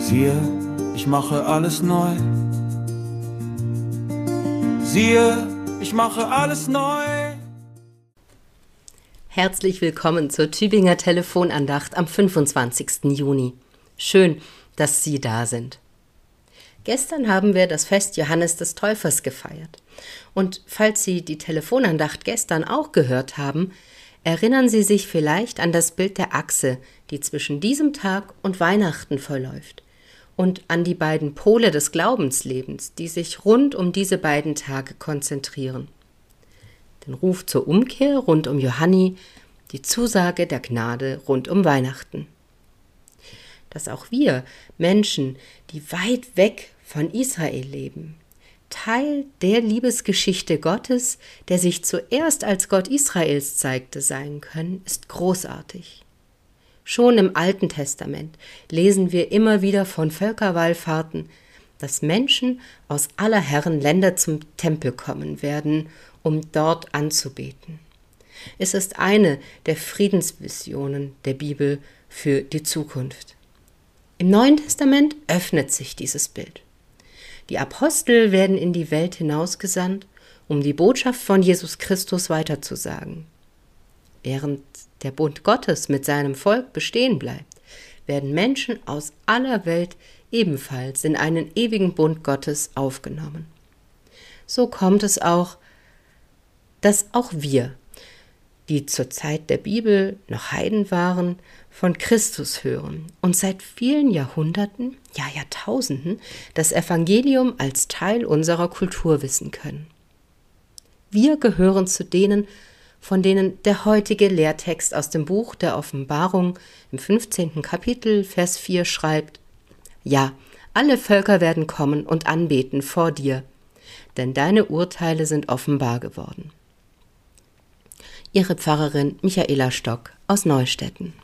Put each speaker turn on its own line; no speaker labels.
Siehe, ich mache alles neu. Siehe, ich mache alles neu.
Herzlich willkommen zur Tübinger Telefonandacht am 25. Juni. Schön, dass Sie da sind. Gestern haben wir das Fest Johannes des Täufers gefeiert. Und falls Sie die Telefonandacht gestern auch gehört haben, erinnern Sie sich vielleicht an das Bild der Achse, die zwischen diesem Tag und Weihnachten verläuft, und an die beiden Pole des Glaubenslebens, die sich rund um diese beiden Tage konzentrieren. Den Ruf zur Umkehr rund um Johanni, die Zusage der Gnade rund um Weihnachten. Dass auch wir, Menschen, die weit weg von Israel leben, Teil der Liebesgeschichte Gottes, der sich zuerst als Gott Israels zeigte, sein können, ist großartig. Schon im Alten Testament lesen wir immer wieder von Völkerwallfahrten, dass Menschen aus aller Herren Länder zum Tempel kommen werden, um dort anzubeten. Es ist eine der Friedensvisionen der Bibel für die Zukunft. Im Neuen Testament öffnet sich dieses Bild. Die Apostel werden in die Welt hinausgesandt, um die Botschaft von Jesus Christus weiterzusagen. Während der Bund Gottes mit seinem Volk bestehen bleibt, werden Menschen aus aller Welt ebenfalls in einen ewigen Bund Gottes aufgenommen. So kommt es auch, dass auch wir, die zur Zeit der Bibel noch Heiden waren, von Christus hören und seit vielen Jahrhunderten, ja Jahrtausenden, das Evangelium als Teil unserer Kultur wissen können. Wir gehören zu denen, von denen der heutige Lehrtext aus dem Buch der Offenbarung im 15. Kapitel, Vers 4 schreibt: Ja, alle Völker werden kommen und anbeten vor dir, denn deine Urteile sind offenbar geworden. Ihre Pfarrerin Michaela Stock aus Neustetten.